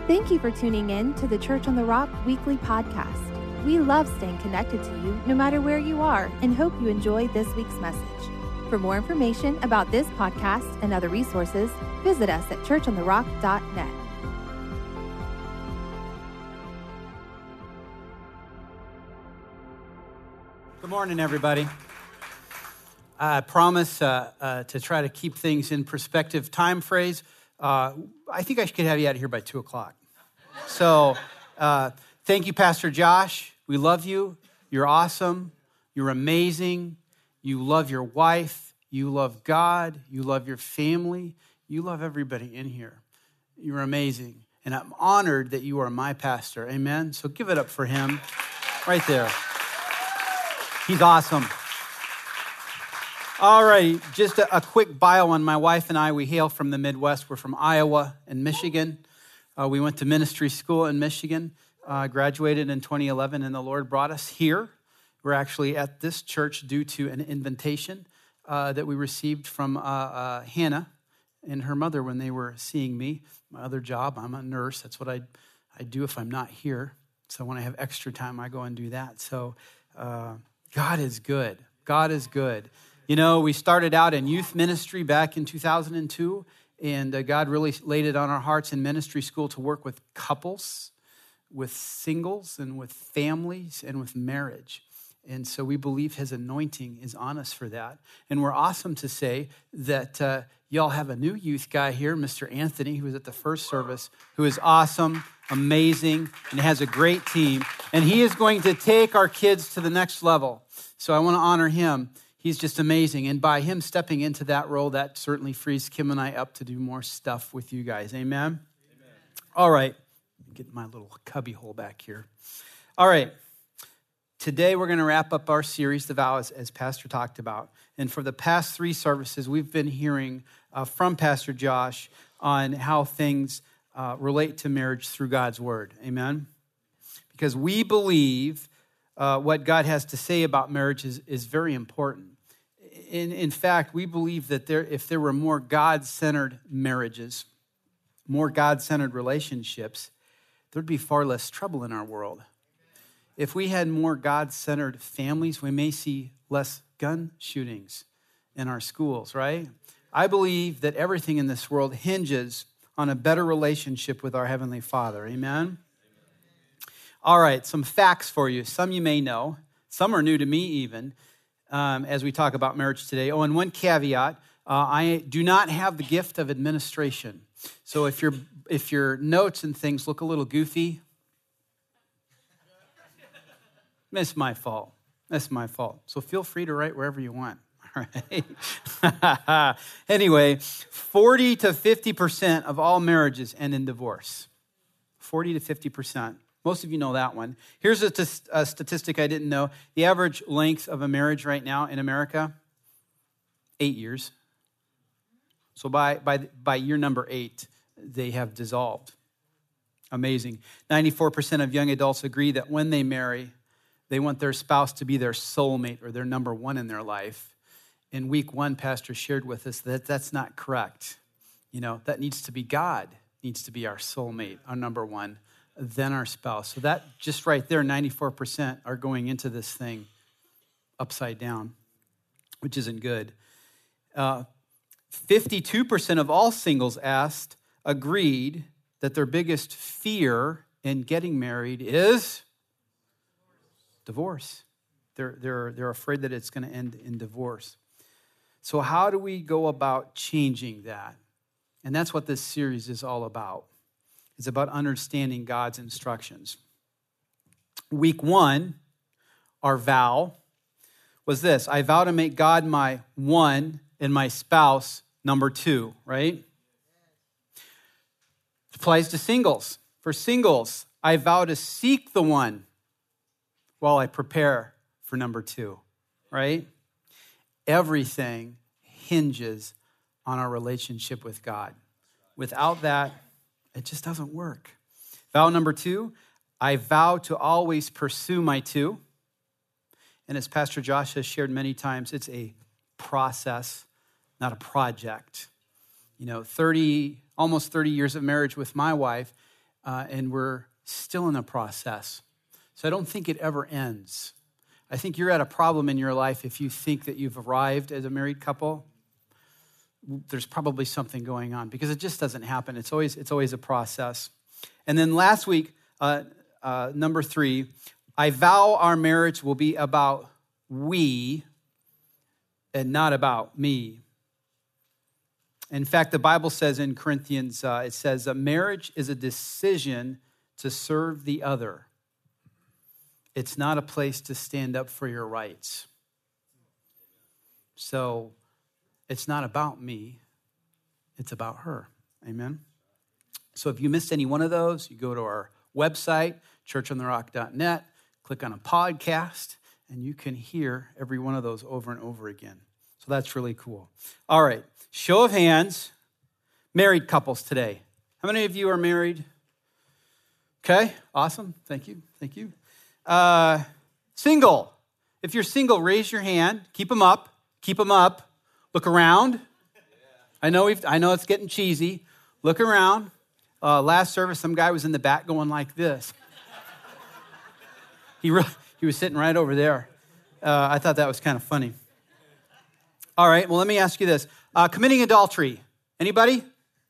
Thank you for tuning in to the Church on the Rock weekly podcast. We love staying connected to you no matter where you are and hope you enjoyed this week's message. For more information about this podcast and other resources, visit us at churchontherock.net. Good morning, everybody. I promise to try to keep things in perspective. Time phrase, I think I could have you out of here by 2 o'clock. So thank you, Pastor Josh. We love you. You're awesome. You're amazing. You love your wife. You love God. You love your family. You love everybody in here. You're amazing. And I'm honored that you are my pastor. Amen. So give it up for him right there. He's awesome. All right, just a quick bio on my wife and I. We hail from the Midwest. We're from Iowa and Michigan. We went to ministry school in Michigan, graduated in 2011, and the Lord brought us here. We're actually at this church due to an invitation that we received from Hannah and her mother when they were seeing me. My other job, I'm a nurse. That's what I do if I'm not here. So when I have extra time, I go and do that. So God is good. God is good. You know, we started out in youth ministry back in 2002, and God really laid it on our hearts in ministry school to work with couples, with singles, and with families, and with marriage. And so we believe his anointing is on us for that. And we're awesome to say that y'all have a new youth guy here, Mr. Anthony, who was at the first service, who is awesome, amazing, and has a great team. And he is going to take our kids to the next level. So I want to honor him. He's just amazing. And by him stepping into that role, that certainly frees Kim and I up to do more stuff with you guys. Amen? Amen. All right. Get my little cubby hole back here. All right. Today we're going to wrap up our series, The Vow, as Pastor talked about. And for the past 3 services, we've been hearing from Pastor Josh on how things relate to marriage through God's word. Amen? Because we believe what God has to say about marriage is very important. In fact, we believe that if there were more God-centered marriages, more God-centered relationships, there'd be far less trouble in our world. If we had more God-centered families, we may see less gun shootings in our schools, right? I believe that everything in this world hinges on a better relationship with our Heavenly Father. Amen? All right, some facts for you. Some you may know. Some are new to me even as we talk about marriage today. Oh, and one caveat, I do not have the gift of administration. So if your notes and things look a little goofy, that's my fault. That's my fault. So feel free to write wherever you want. All right. Anyway, 40 to 50% of all marriages end in divorce. 40 to 50%. Most of you know that one. Here's a statistic I didn't know. The average length of a marriage right now in America, 8 years. So by year number 8, they have dissolved. Amazing. 94% of young adults agree that when they marry, they want their spouse to be their soulmate or their number one in their life. In week 1, Pastor shared with us that that's not correct. You know, that needs to be God, needs to be our soulmate, our number one, then our spouse. So that just right there, 94% are going into this thing upside down, which isn't good. 52% of all singles asked agreed that their biggest fear in getting married is divorce. They're afraid that it's going to end in divorce. So how do we go about changing that? And that's what this series is all about. It's about understanding God's instructions. Week 1, our vow was this: I vow to make God my one and my spouse number 2, right? It applies to singles. For singles, I vow to seek the one while I prepare for number 2, right? Everything hinges on our relationship with God. Without that, it just doesn't work. Vow number 2, I vow to always pursue my 2. And as Pastor Josh has shared many times, it's a process, not a project. You know, almost 30 years of marriage with my wife, and we're still in the process. So I don't think it ever ends. I think you're at a problem in your life if you think that you've arrived as a married couple. There's probably something going on because it just doesn't happen. It's always a process. And then last week, number 3, I vow our marriage will be about we and not about me. In fact, the Bible says in Corinthians, it says a marriage is a decision to serve the other. It's not a place to stand up for your rights. So it's not about me. It's about her. Amen? So if you missed any one of those, you go to our website, churchontherock.net, click on a podcast, and you can hear every one of those over and over again. So that's really cool. All right, show of hands, married couples today. How many of you are married? Okay, awesome. Thank you. Single. If you're single, raise your hand. Keep them up. Look around. I know it's getting cheesy. Look around. Last service, some guy was in the back going like this. He was sitting right over there. I thought that was kind of funny. All right, well, let me ask you this. Committing adultery. Anybody?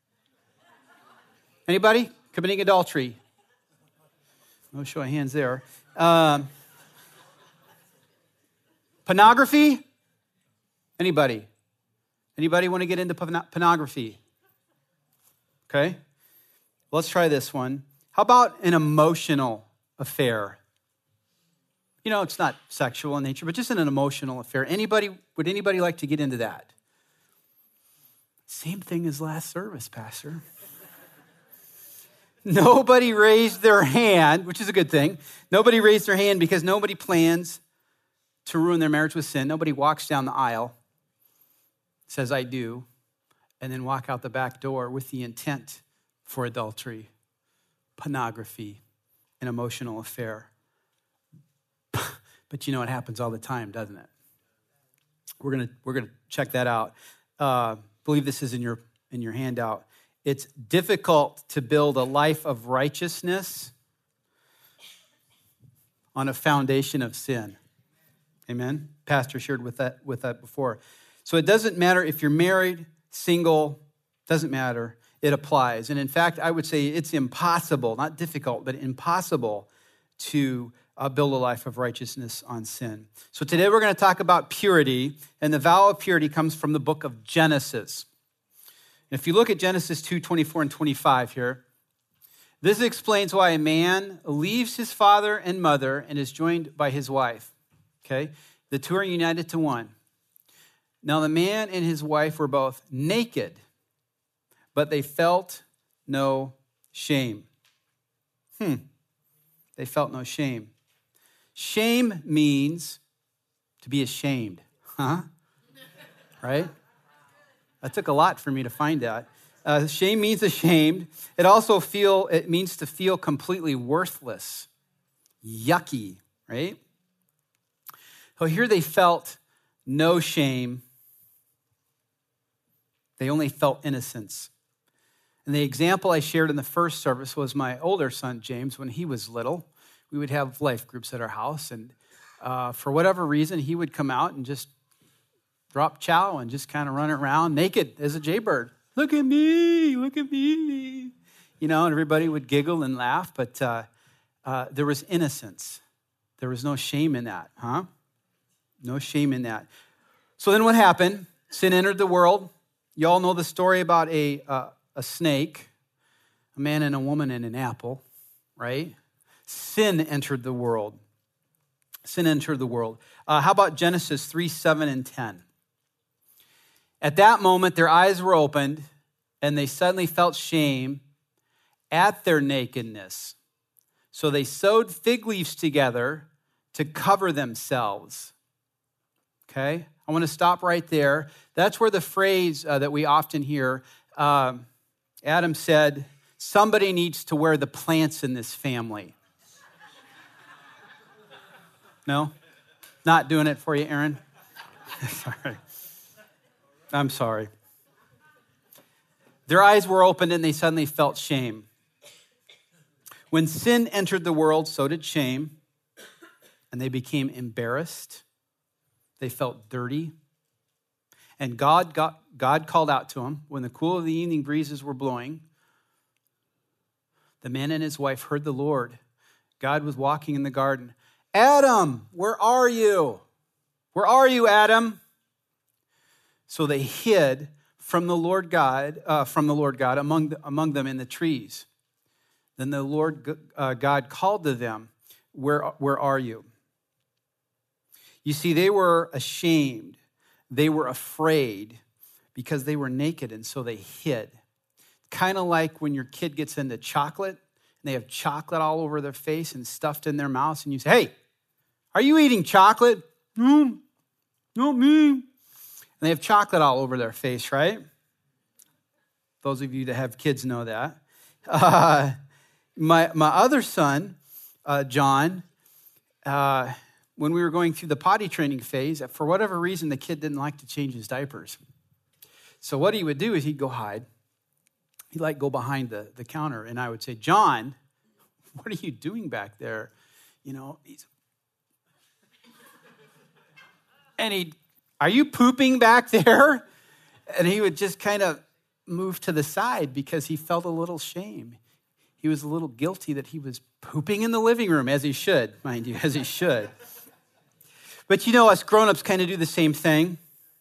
Committing adultery. No show of hands there. Pornography? Anybody want to get into pornography? Okay. Let's try this one. How about an emotional affair? You know, it's not sexual in nature, but just an emotional affair. Would anybody like to get into that? Same thing as last service, Pastor. Nobody raised their hand, which is a good thing. Nobody raised their hand because nobody plans to ruin their marriage with sin. Nobody walks down the aisle, says, I do, and then walk out the back door with the intent for adultery, pornography, an emotional affair. But you know it happens all the time, doesn't it? We're gonna check that out. I believe this is in your handout. It's difficult to build a life of righteousness on a foundation of sin. Amen. Pastor shared with that before. So it doesn't matter if you're married, single, doesn't matter. It applies. And in fact, I would say it's impossible, not difficult, but impossible to build a life of righteousness on sin. So today we're going to talk about purity, and the vow of purity comes from the book of Genesis. And if you look at Genesis 2:24 and 25 here, this explains why a man leaves his father and mother and is joined by his wife. Okay? The two are united to one. Now the man and his wife were both naked, but they felt no shame. They felt no shame. Shame means to be ashamed. Right? That took a lot for me to find that. Shame means ashamed. It means to feel completely worthless, yucky, right? So here they felt no shame. They only felt innocence. And the example I shared in the first service was my older son, James, when he was little. We would have life groups at our house, and for whatever reason, he would come out and just drop chow and just kind of run around naked as a jaybird. Look at me. You know, and everybody would giggle and laugh, but there was innocence. There was no shame in that, No shame in that. So then what happened? Sin entered the world. You all know the story about a snake, a man and a woman and an apple, right? Sin entered the world. How about Genesis 3, 7, and 10? At that moment, their eyes were opened, and they suddenly felt shame at their nakedness. So they sewed fig leaves together to cover themselves. Okay? I want to stop right there. That's where the phrase that we often hear, Adam said, somebody needs to wear the plants in this family. No? Not doing it for you, Aaron? Sorry. I'm sorry. Their eyes were opened and they suddenly felt shame. When sin entered the world, so did shame, and they became embarrassed. They felt dirty. And God called out to him when the cool of the evening breezes were blowing. The man and his wife heard the Lord. God was walking in the garden. Adam, where are you? Where are you, Adam? So they hid from the Lord God among them in the trees. Then the Lord God called to them, where are you? You see, they were ashamed. They were afraid because they were naked, and so they hid. Kind of like when your kid gets into chocolate, and they have chocolate all over their face and stuffed in their mouths, and you say, hey, are you eating chocolate? No, not me. And they have chocolate all over their face, right? Those of you that have kids know that. My other son, John, when we were going through the potty training phase, for whatever reason, the kid didn't like to change his diapers. So what he would do is he'd go hide. He'd like go behind the counter, and I would say, John, what are you doing back there? You know, are you pooping back there? And he would just kind of move to the side because he felt a little shame. He was a little guilty that he was pooping in the living room, as he should, mind you, as he should. But you know, us grown-ups kind of do the same thing.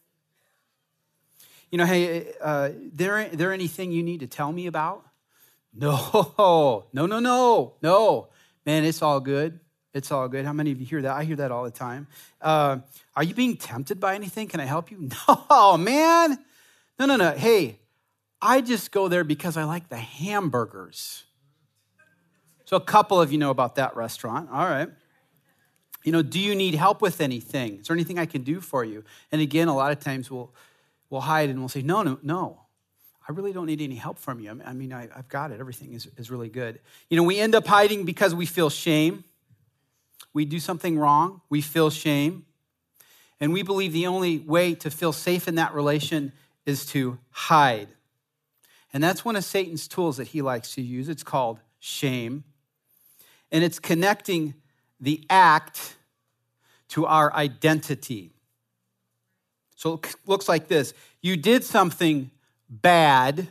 You know, hey, there anything you need to tell me about? No. Man, it's all good. It's all good. How many of you hear that? I hear that all the time. Are you being tempted by anything? Can I help you? No, man. No. Hey, I just go there because I like the hamburgers. So a couple of you know about that restaurant. All right. You know, do you need help with anything? Is there anything I can do for you? And again, a lot of times we'll hide and we'll say, no. I really don't need any help from you. I mean, I've got it. Everything is really good. You know, we end up hiding because we feel shame. We do something wrong. We feel shame. And we believe the only way to feel safe in that relation is to hide. And that's one of Satan's tools that he likes to use. It's called shame. And it's connecting the act to our identity. So it looks like this. You did something bad,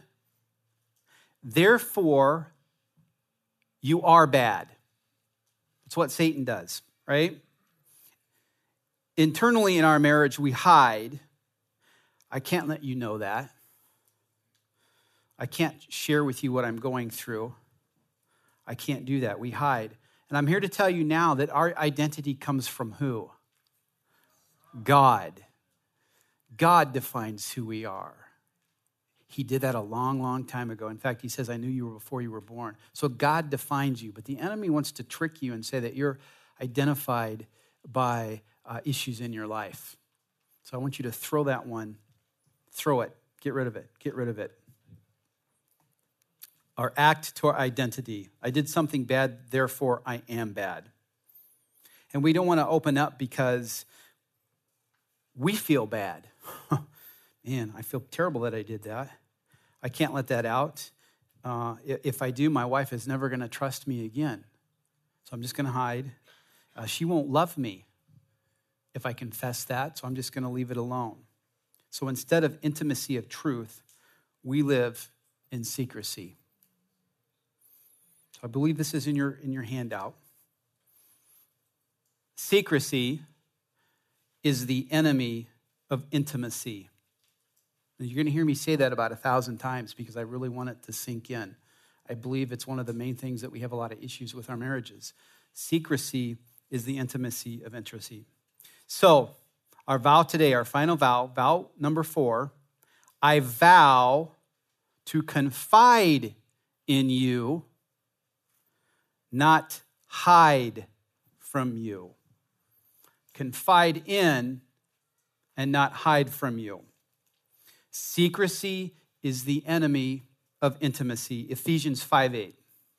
therefore you are bad. It's what Satan does, right? Internally in our marriage, we hide. I can't let you know that. I can't share with you what I'm going through. I can't do that. We hide. And I'm here to tell you now that our identity comes from who? God. God defines who we are. He did that a long, long time ago. In fact, he says, I knew you were before you were born. So God defines you. But the enemy wants to trick you and say that you're identified by issues in your life. So I want you to throw that one. Throw it. Get rid of it. Get rid of it. Our act to our identity. I did something bad, therefore I am bad. And we don't want to open up because we feel bad. Man, I feel terrible that I did that. I can't let that out. If I do, my wife is never going to trust me again. So I'm just going to hide. She won't love me if I confess that, so I'm just going to leave it alone. So instead of intimacy of truth, we live in secrecy. So I believe this is in your handout. Secrecy is the enemy of intimacy. And you're going to hear me say that about 1,000 times because I really want it to sink in. I believe it's one of the main things that we have a lot of issues with our marriages. Secrecy is the intimacy of intimacy. So our vow today, our final vow number 4, I vow to confide in you, not hide from you. Confide in and not hide from you. Secrecy is the enemy of intimacy. Ephesians 5:8.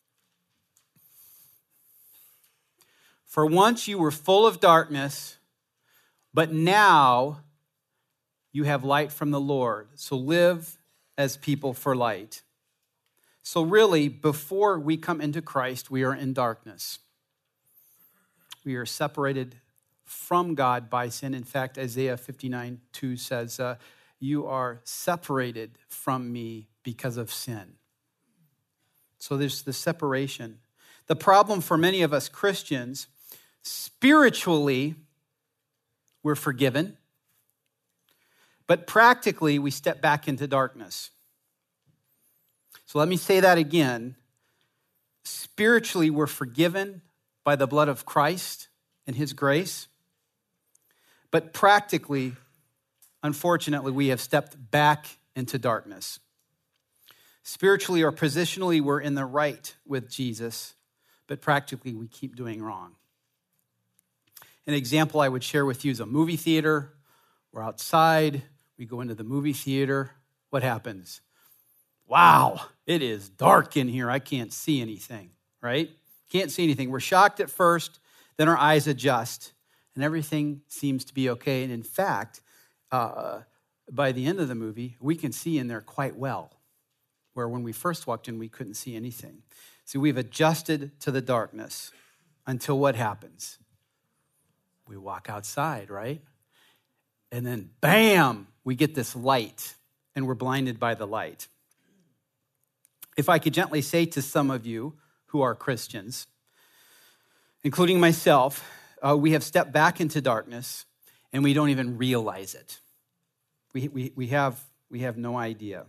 For once you were full of darkness, but now you have light from the Lord. So live as people for light. So really, before we come into Christ, we are in darkness. We are separated from God by sin. In fact, Isaiah 59:2 says, you are separated from me because of sin. So there's the separation. The problem for many of us Christians, spiritually, we're forgiven, but practically, we step back into darkness. So let me say that again. Spiritually, we're forgiven by the blood of Christ and his grace. But practically, unfortunately, we have stepped back into darkness. Spiritually or positionally, we're in the right with Jesus, but practically, we keep doing wrong. An example I would share with you is a movie theater. We're outside. We go into the movie theater. What happens? Wow, it is dark in here. I can't see anything, right? Can't see anything. We're shocked at first, then our eyes adjust, and everything seems to be okay. And in fact, by the end of the movie, we can see in there quite well, where when we first walked in, we couldn't see anything. See, we've adjusted to the darkness until what happens? We walk outside, right? And then, bam, we get this light, and we're blinded by the light. If I could gently say to some of you who are Christians, including myself, we have stepped back into darkness, and we don't even realize it. We have no idea.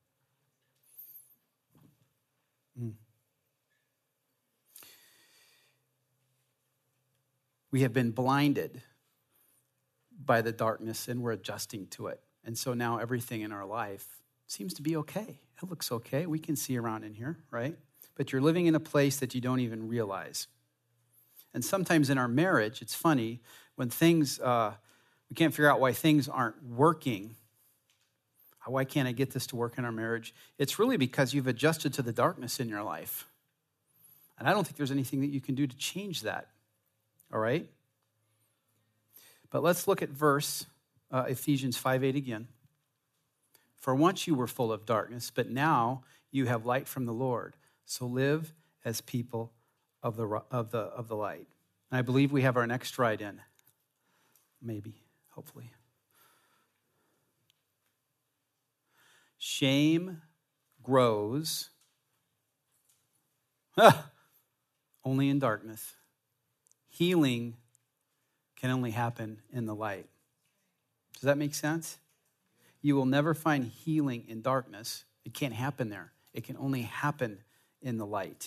We have been blinded by the darkness, and we're adjusting to it. And so now everything in our life seems to be okay. It looks okay. We can see around in here, right? But you're living in a place that you don't even realize. And sometimes in our marriage, it's funny, when things, we can't figure out why things aren't working. Why can't I get this to work in our marriage? It's really because you've adjusted to the darkness in your life. And I don't think there's anything that you can do to change that. All right? But let's look at verse Ephesians 5:8 again. For once you were full of darkness, but now you have light from the Lord. So live as people of the light. And I believe we have our next ride in. Maybe, hopefully. Shame grows only in darkness. Healing can only happen in the light. Does that make sense? You will never find healing in darkness. It can't happen there. It can only happen in the light.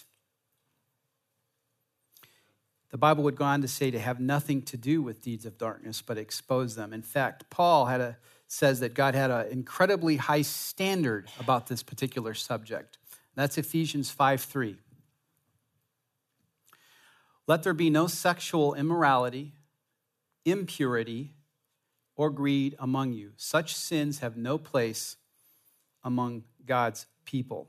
The Bible would go on to say to have nothing to do with deeds of darkness, but expose them. In fact, Paul says that God had an incredibly high standard about this particular subject. That's Ephesians 5:3. Let there be no sexual immorality, impurity, or greed among you. Such sins have no place among God's people.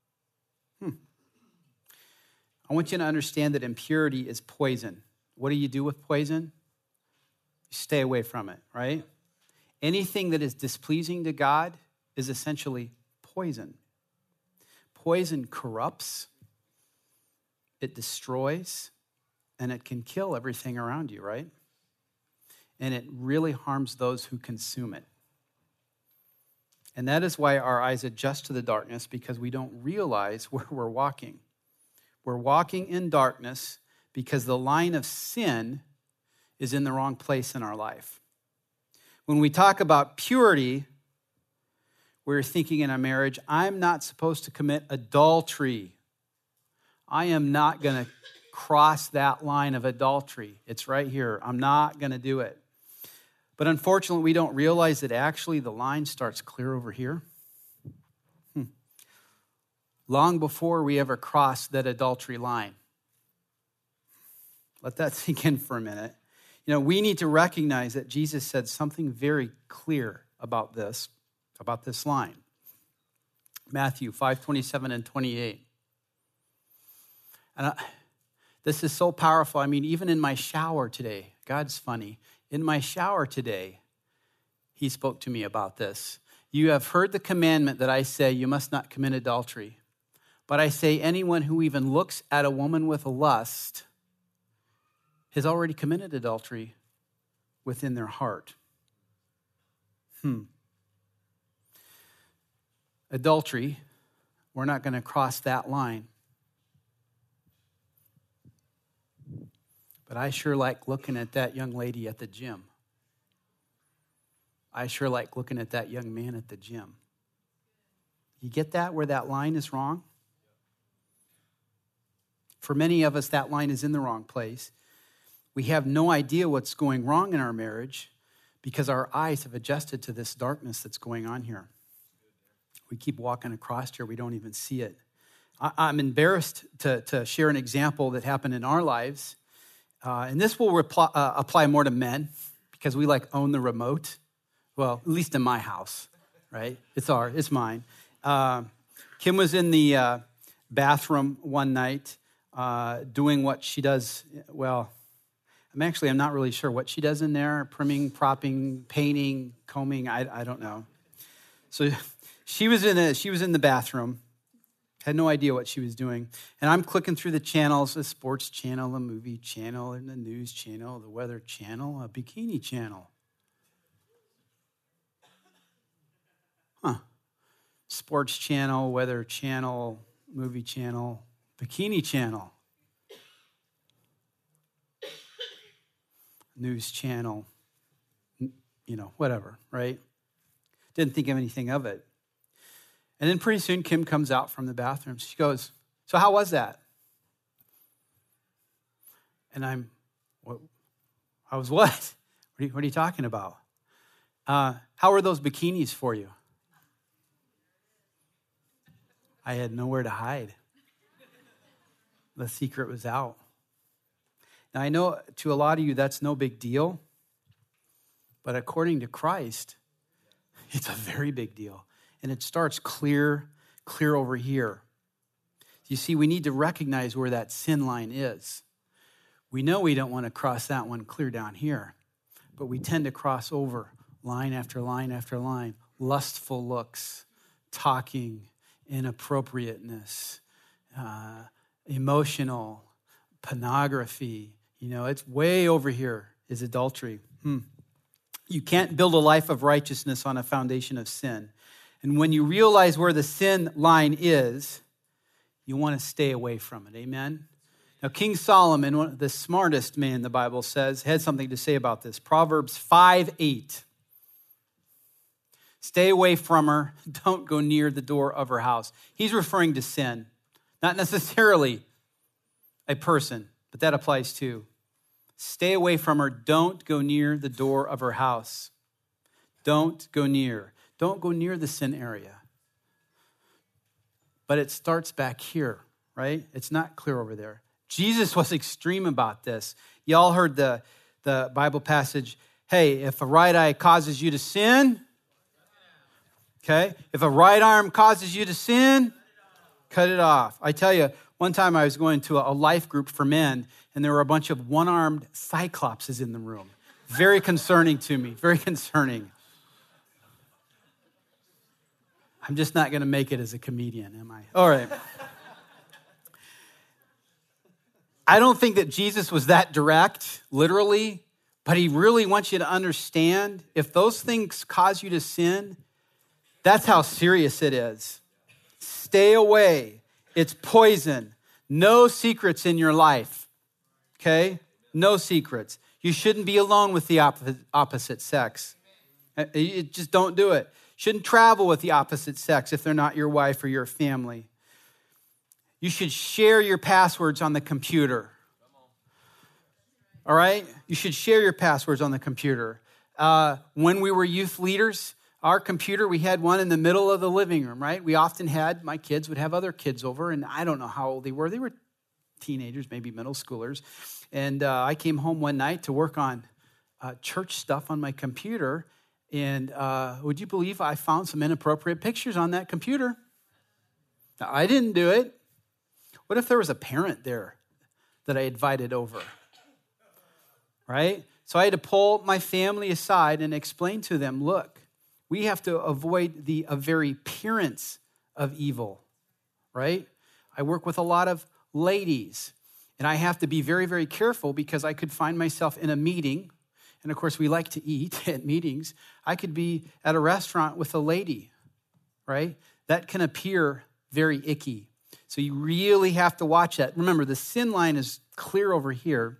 I want you to understand that impurity is poison. What do you do with poison? You stay away from it, right? Anything that is displeasing to God is essentially poison. Poison corrupts, it destroys, and it can kill everything around you, right? And it really harms those who consume it. And that is why our eyes adjust to the darkness, because we don't realize where we're walking. We're walking in darkness because the line of sin is in the wrong place in our life. When we talk about purity, we're thinking in a marriage, I'm not supposed to commit adultery. I am not going to cross that line of adultery. It's right here. I'm not going to do it. But unfortunately, we don't realize that actually the line starts clear over here. Long before we ever cross that adultery line. Let that sink in for a minute. You know, we need to recognize that Jesus said something very clear about this line. Matthew 5:27 and 28. And this is so powerful. I mean, even in my shower today, God's funny. In my shower today, he spoke to me about this. You have heard the commandment that I say, you must not commit adultery. But I say anyone who even looks at a woman with lust has already committed adultery within their heart. Adultery, we're not going to cross that line. But I sure like looking at that young lady at the gym. I sure like looking at that young man at the gym. You get that, where that line is wrong? For many of us, that line is in the wrong place. We have no idea what's going wrong in our marriage because our eyes have adjusted to this darkness that's going on here. We keep walking across here. We don't even see it. I'm embarrassed to share an example that happened in our lives. And this will apply more to men because we own the remote. Well, at least in my house, right? It's mine. Kim was in the bathroom one night doing what she does. Well, I'm not really sure what she does in there. Primming, propping, painting, combing. I don't know. So she was in the bathroom. Had no idea what she was doing. And I'm clicking through the channels, a sports channel, a movie channel, and a news channel, the weather channel, a bikini channel. Sports channel, weather channel, movie channel, bikini channel, news channel, whatever, right? Didn't think of anything of it. And then pretty soon Kim comes out from the bathroom. She goes, "So how was that?" And I'm, "What? How was what? What are you talking about? How were those bikinis for you?" I had nowhere to hide. The secret was out. Now, I know to a lot of you that's no big deal, but according to Christ, it's a very big deal. And it starts clear over here. You see, we need to recognize where that sin line is. We know we don't want to cross that one clear down here, but we tend to cross over line after line after line. Lustful looks, talking, inappropriateness, emotional, pornography. It's way over here is adultery. You can't build a life of righteousness on a foundation of sin. And when you realize where the sin line is, you want to stay away from it. Amen? Now, King Solomon, the smartest man, the Bible says, had something to say about this. Proverbs 5:8. Stay away from her. Don't go near the door of her house. He's referring to sin, not necessarily a person, but that applies too. Stay away from her. Don't go near the door of her house. Don't go near. Don't go near the sin area. But it starts back here, right? It's not clear over there. Jesus was extreme about this. Y'all heard the Bible passage, hey, if a right eye causes you to sin, okay? If a right arm causes you to sin, cut it off. I tell you, one time I was going to a life group for men, and there were a bunch of one-armed cyclopses in the room. Very concerning to me, very concerning. I'm just not going to make it as a comedian, am I? All right. I don't think that Jesus was that direct, literally, but he really wants you to understand if those things cause you to sin, that's how serious it is. Stay away. It's poison. No secrets in your life, okay? No secrets. You shouldn't be alone with the opposite sex. You just don't do it. Shouldn't travel with the opposite sex if they're not your wife or your family. You should share your passwords on the computer. All right? You should share your passwords on the computer. When we were youth leaders, our computer, we had one in the middle of the living room, right? We often had, my kids would have other kids over, and I don't know how old they were. They were teenagers, maybe middle schoolers. And I came home one night to work on church stuff on my computer, and would you believe I found some inappropriate pictures on that computer? Now, I didn't do it. What if there was a parent there that I invited over? Right? So I had to pull my family aside and explain to them, look, we have to avoid the very appearance of evil, right? I work with a lot of ladies, and I have to be very, very careful because I could find myself in a meeting, and of course we like to eat at meetings. I could be at a restaurant with a lady, right? That can appear very icky. So you really have to watch that. Remember, the sin line is clear over here,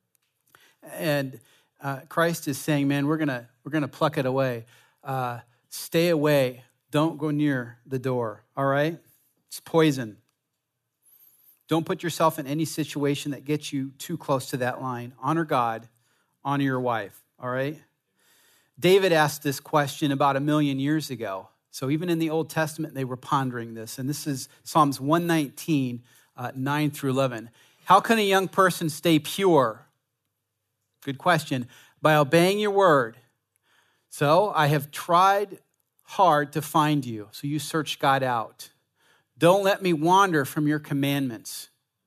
and Christ is saying, man, we're gonna pluck it away. Stay away. Don't go near the door, all right? It's poison. Don't put yourself in any situation that gets you too close to that line. Honor God, honor your wife, all right? David asked this question about 1,000,000 years ago. So even in the Old Testament, they were pondering this. And this is Psalms 119, 9 through 11. How can a young person stay pure? Good question. By obeying your word. So I have tried hard to find you. So you search God out. Don't let me wander from your commandments.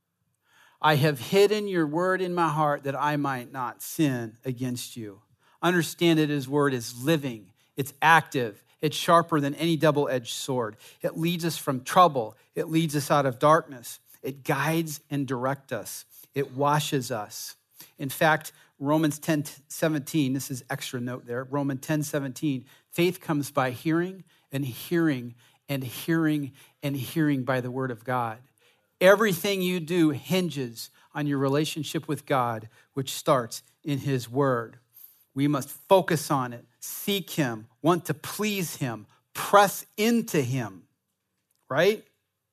I have hidden your word in my heart that I might not sin against you. Understand that his word is living. It's active. It's sharper than any double-edged sword. It leads us from trouble. It leads us out of darkness. It guides and directs us. It washes us. In fact, Romans 10:17, this is extra note there, Romans 10:17, faith comes by hearing and hearing and hearing and hearing by the word of God. Everything you do hinges on your relationship with God, which starts in his word. We must focus on it, seek him, want to please him, press into him, right?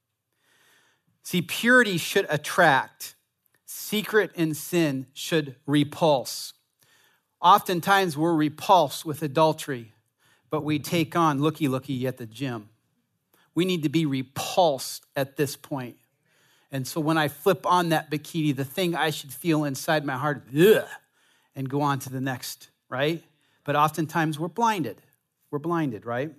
See, purity should attract. Secret and sin should repulse. Oftentimes we're repulsed with adultery, but we take on looky at the gym. We need to be repulsed at this point. And so when I flip on that bikini, the thing I should feel inside my heart, ugh, and go on to the next, right? But oftentimes we're blinded. We're blinded, right?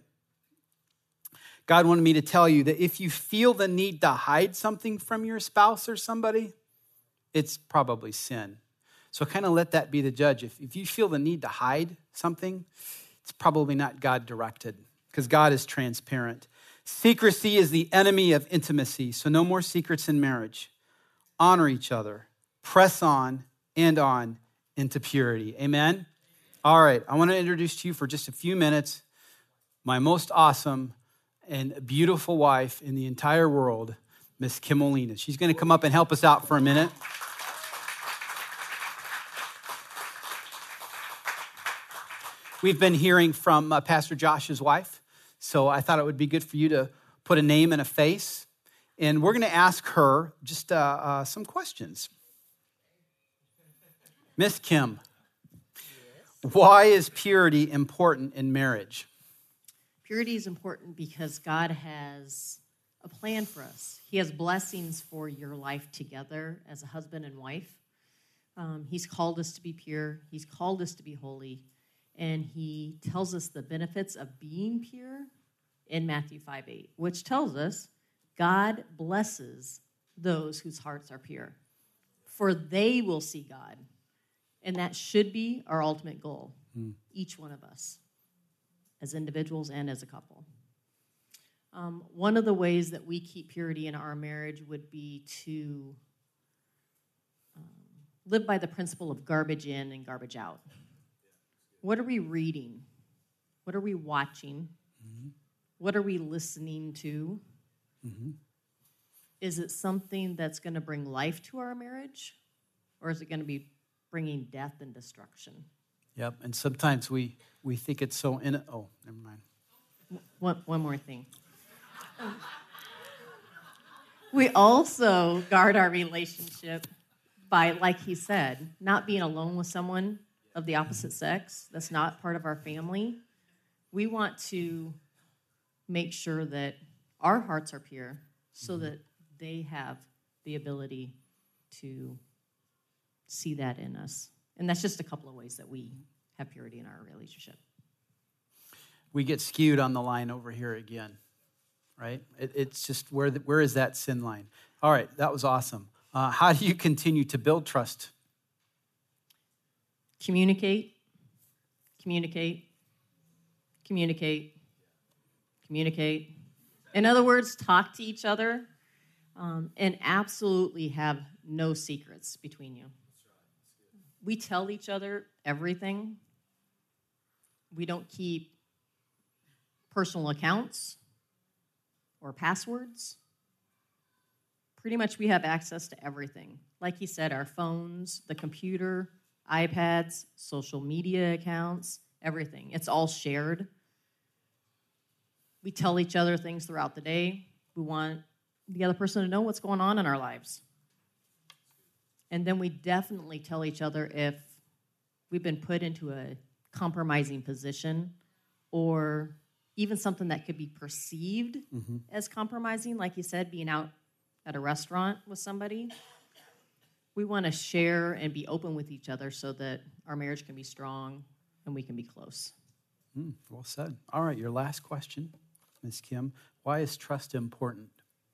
God wanted me to tell you that if you feel the need to hide something from your spouse or somebody, it's probably sin. So kind of let that be the judge. If you feel the need to hide something, it's probably not God-directed because God is transparent. Secrecy is the enemy of intimacy, so no more secrets in marriage. Honor each other. Press on and on into purity. Amen? All right, I want to introduce to you for just a few minutes my most awesome and beautiful wife in the entire world, Miss Kim Molina. She's going to come up and help us out for a minute. We've been hearing from Pastor Josh's wife, so I thought it would be good for you to put a name and a face. And we're going to ask her just some questions. Miss Kim, why is purity important in marriage? Purity is important because God has a plan for us. He has blessings for your life together as a husband and wife. He's called us to be pure. He's called us to be holy. And he tells us the benefits of being pure in Matthew 5:8, which tells us God blesses those whose hearts are pure, for they will see God. And that should be our ultimate goal, each one of us, as individuals and as a couple. One of the ways that we keep purity in our marriage would be to live by the principle of garbage in and garbage out. What are we reading? What are we watching? Mm-hmm. What are we listening to? Mm-hmm. Is it something that's going to bring life to our marriage? Or is it going to be bringing death and destruction? Yep, and sometimes we think it's so never mind. One more thing. We also guard our relationship by, like he said, not being alone with someone of the opposite sex that's not part of our family. We want to make sure that our hearts are pure so that they have the ability to see that in us. And that's just a couple of ways that we have purity in our relationship. We get skewed on the line over here again, right? It's just where is that sin line? All right, that was awesome. How do you continue to build trust? Communicate, communicate, communicate, communicate. In other words, talk to each other. And absolutely have no secrets between you. We tell each other everything. We don't keep personal accounts or passwords. Pretty much we have access to everything. Like he said, our phones, the computer, iPads, social media accounts, everything. It's all shared. We tell each other things throughout the day. We want the other person to know what's going on in our lives. And then we definitely tell each other if we've been put into a compromising position or even something that could be perceived as compromising, like you said, being out at a restaurant with somebody. We want to share and be open with each other so that our marriage can be strong and we can be close. Well said. All right, your last question, Ms. Kim. Why is trust important?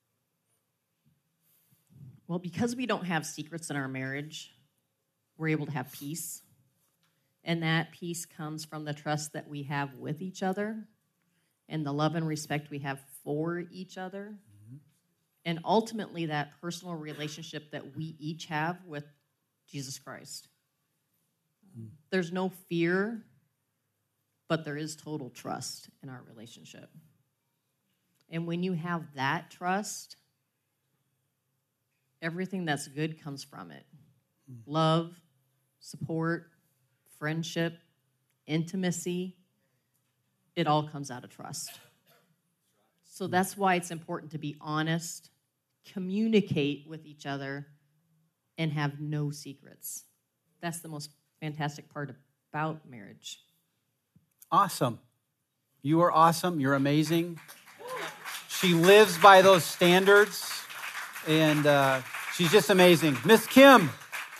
Well, because we don't have secrets in our marriage, we're able to have peace. And that peace comes from the trust that we have with each other and the love and respect we have for each other. And ultimately, that personal relationship that we each have with Jesus Christ. There's no fear, but there is total trust in our relationship. And when you have that trust, everything that's good comes from it. Love, support, friendship, intimacy, it all comes out of trust. So that's why it's important to be honest, communicate with each other, and have no secrets. That's the most fantastic part about marriage. Awesome. You are awesome. You're amazing. She lives by those standards, and she's just amazing. Miss Kim.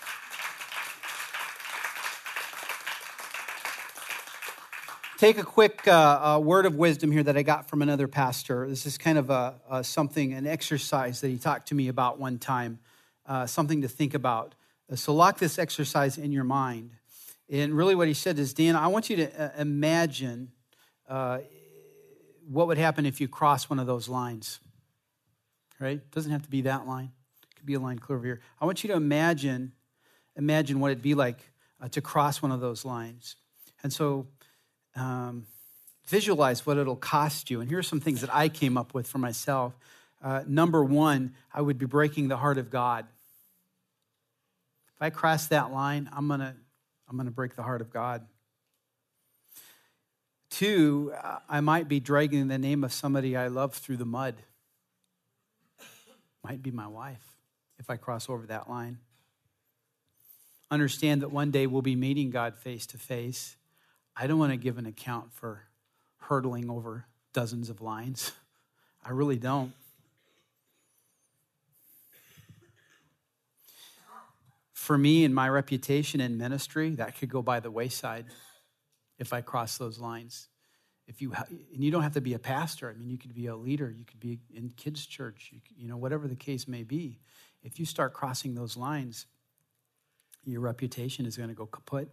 Take a quick word of wisdom here that I got from another pastor. This is kind of an exercise that he talked to me about one time, something to think about. So lock this exercise in your mind. And really what he said is, Dan, I want you to imagine what would happen if you cross one of those lines, right? It doesn't have to be that line. It could be a line clear over here. I want you to imagine what it'd be like to cross one of those lines. And so visualize what it'll cost you. And here are some things that I came up with for myself. Number one, I would be breaking the heart of God. If I cross that line, I'm gonna break the heart of God. Two, I might be dragging the name of somebody I love through the mud. Might be my wife if I cross over that line. Understand that one day we'll be meeting God face to face. I don't want to give an account for hurdling over dozens of lines. I really don't. For me and my reputation in ministry, that could go by the wayside if I cross those lines. And you don't have to be a pastor. I mean, you could be a leader. You could be in kids' church. Whatever the case may be. If you start crossing those lines, your reputation is going to go kaput.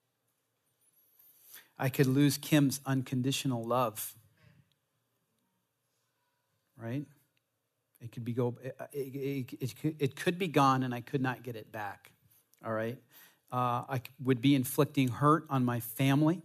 I could lose Kim's unconditional love, right? It could be gone, and I could not get it back. All right, I would be inflicting hurt on my family,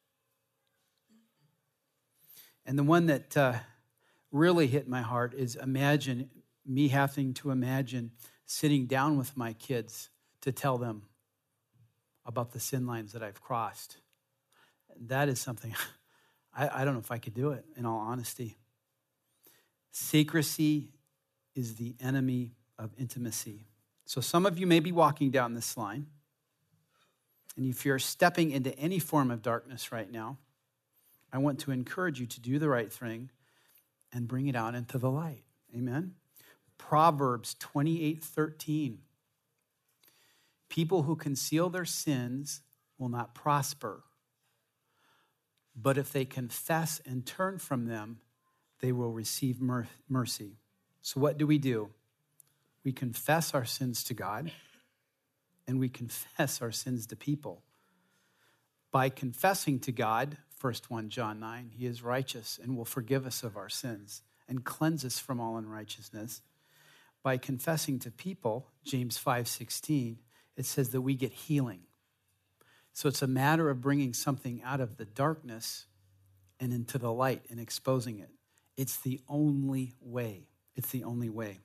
and the one that really hit my heart is having to imagine sitting down with my kids to tell them about the sin lines that I've crossed. That is something, I don't know if I could do it, in all honesty. Secrecy is the enemy of intimacy. So some of you may be walking down this line, and if you're stepping into any form of darkness right now, I want to encourage you to do the right thing and bring it out into the light. Amen? Proverbs 28:13. People who conceal their sins will not prosper. But if they confess and turn from them, they will receive mercy. So what do? We confess our sins to God, and we confess our sins to people. By confessing to God, 1 John 9, he is righteous and will forgive us of our sins and cleanse us from all unrighteousness. by confessing to people, James 5:16, it says that we get healing. So it's a matter of bringing something out of the darkness and into the light and exposing it. It's the only way. It's the only way.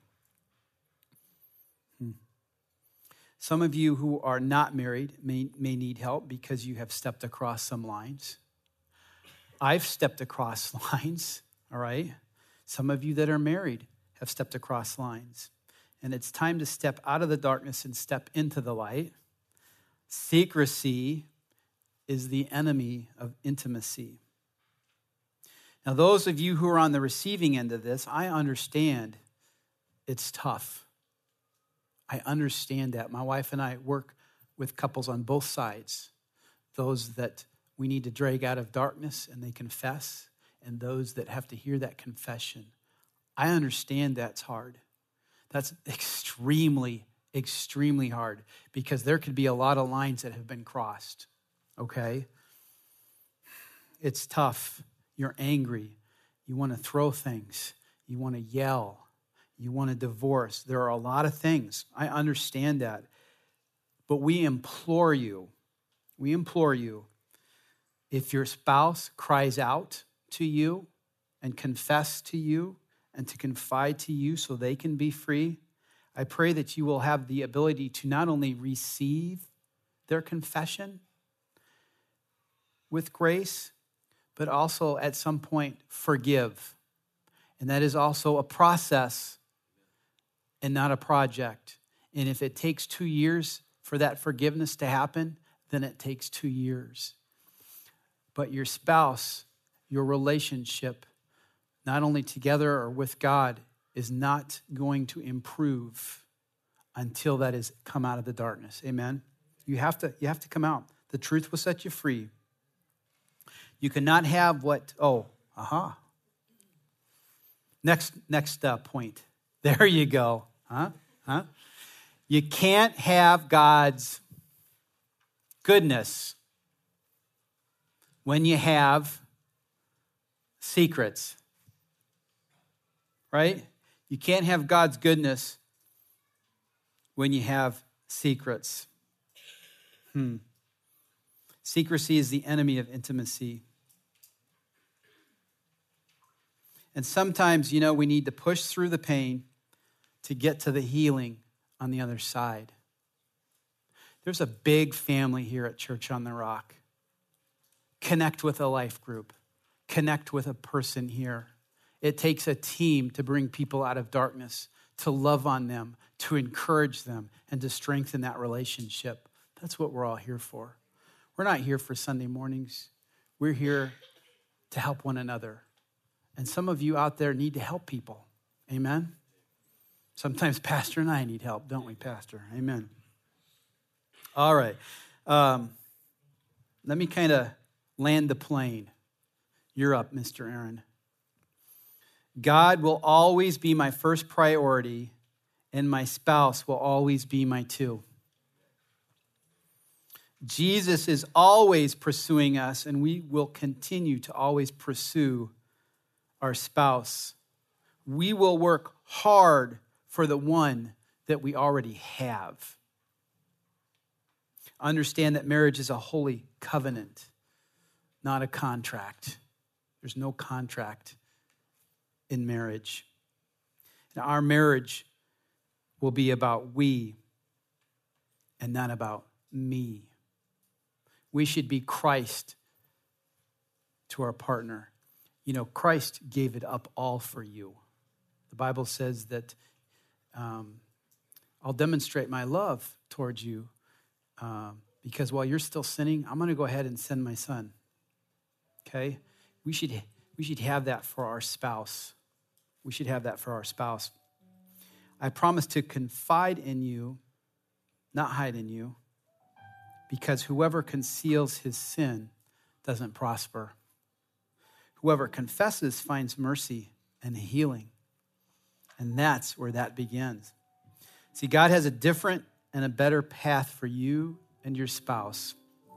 Some of you who are not married may need help because you have stepped across some lines. I've stepped across lines, all right? Some of you that are married have stepped across lines. And it's time to step out of the darkness and step into the light. Secrecy is the enemy of intimacy. Now, those of you who are on the receiving end of this, I understand it's tough. I understand that. My wife and I work with couples on both sides. Those that we need to drag out of darkness and they confess, and those that have to hear that confession. I understand that's hard. That's extremely, extremely hard because there could be a lot of lines that have been crossed, okay? It's tough. You're angry. You want to throw things. You want to yell. You want to divorce. There are a lot of things. I understand that. But we implore you, if your spouse cries out to you and confess to you and to confide to you so they can be free, I pray that you will have the ability to not only receive their confession with grace, but also at some point forgive. And that is also a process and not a project. And if it takes 2 years for that forgiveness to happen, then it takes 2 years. But your spouse, your relationship, not only together or with God, is not going to improve until that is come out of the darkness. Amen? You have to come out. The truth will set you free. You cannot have what, Next point. There you go. You can't have God's goodness when you have secrets, right? You can't have God's goodness when you have secrets. Secrecy is the enemy of intimacy. And sometimes, we need to push through the pain to get to the healing on the other side. There's a big family here at Church on the Rock. Connect with a life group. Connect with a person here. It takes a team to bring people out of darkness, to love on them, to encourage them, and to strengthen that relationship. That's what we're all here for. We're not here for Sunday mornings. We're here to help one another. And some of you out there need to help people. Amen? Sometimes Pastor and I need help, don't we, Pastor? Amen. All right. Let me kind of land the plane. You're up, Mr. Aaron. God will always be my first priority, and my spouse will always be my two. Jesus is always pursuing us, and we will continue to always pursue our spouse. We will work hard for the one that we already have. Understand that marriage is a holy covenant, not a contract. There's no contract in marriage. Now, our marriage will be about we and not about me. We should be Christ to our partner. Christ gave it up all for you. The Bible says that I'll demonstrate my love towards you because while you're still sinning, I'm going to go ahead and send my son. Okay? We should have that for our spouse. We should have that for our spouse. I promise to confide in you, not hide in you, because whoever conceals his sin doesn't prosper. Whoever confesses finds mercy and healing. And that's where that begins. See, God has a different and a better path for you and your spouse.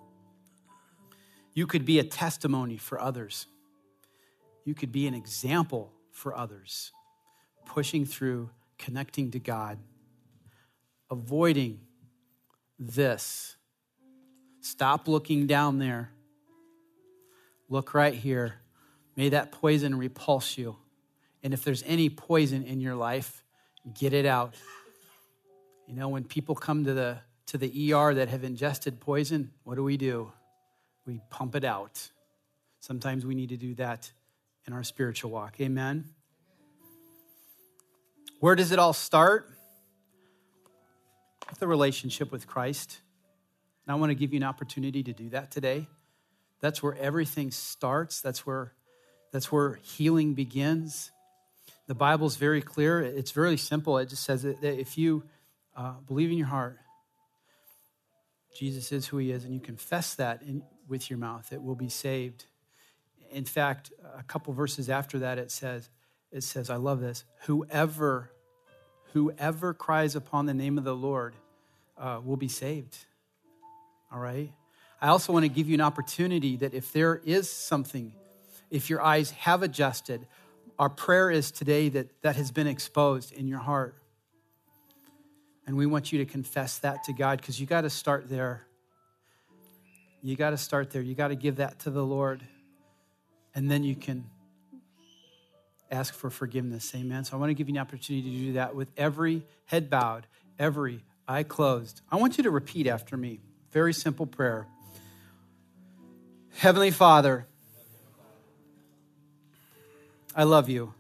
You could be a testimony for others. You could be an example for others, pushing through, connecting to God, avoiding this. Stop looking down there. Look right here. May that poison repulse you. And if there's any poison in your life, get it out. You know, when people come to the ER that have ingested poison, what do? We pump it out. Sometimes we need to do that in our spiritual walk. Amen? Where does it all start? With a relationship with Christ. And I want to give you an opportunity to do that today. That's where everything starts. That's where healing begins. The Bible's very clear. It's very simple. It just says that if you believe in your heart, Jesus is who he is, and you confess that with your mouth, it will be saved. In fact, a couple verses after that, it says, I love this, whoever cries upon the name of the Lord will be saved. All right? I also want to give you an opportunity that if there is something, if your eyes have adjusted, our prayer is today that has been exposed in your heart. And we want you to confess that to God, because you got to start there. You got to start there. You got to give that to the Lord. And then you can ask for forgiveness. Amen. So I want to give you an opportunity to do that with every head bowed, every eye closed. I want you to repeat after me. Very simple prayer. Heavenly Father, I love you.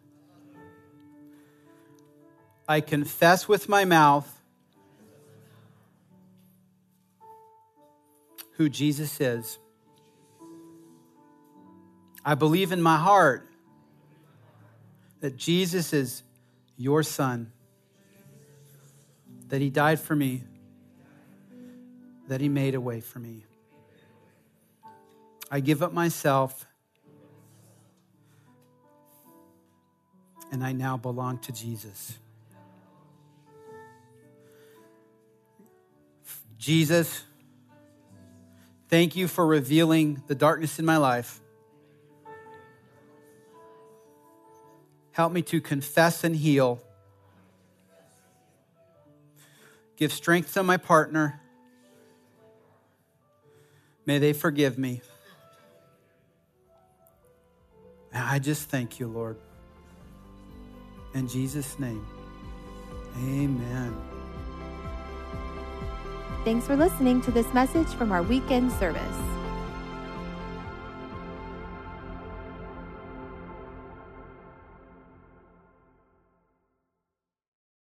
I confess with my mouth who Jesus is. I believe in my heart that Jesus is your Son, that he died for me, that he made a way for me. I give up myself, and I now belong to Jesus. Jesus, thank you for revealing the darkness in my life. Help me to confess and heal. Give strength to my partner. May they forgive me. And I just thank you, Lord. In Jesus' name, amen. Thanks for listening to this message from our weekend service.